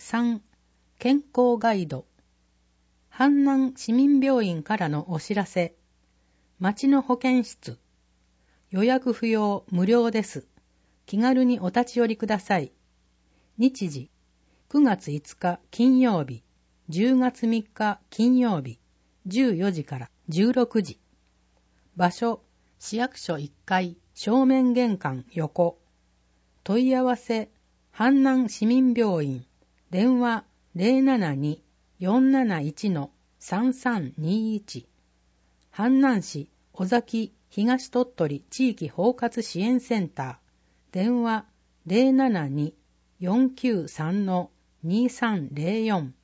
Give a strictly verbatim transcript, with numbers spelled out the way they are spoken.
さん. 健康ガイド。阪南市民病院からのお知らせ。町の保健室。予約不要無料です。気軽にお立ち寄りください。日時、くがついつか金曜日、じゅうがつみっか金曜日、じゅうよじからじゅうろくじ。場所、市役所いっかい正面玄関横。問い合わせ、阪南市民病院。電話 ゼロななに よんなないち さんさんにいち。阪南市尾崎東鳥取地域包括支援センター。電話 ゼロななに よんきゅうさん にさんゼロよん。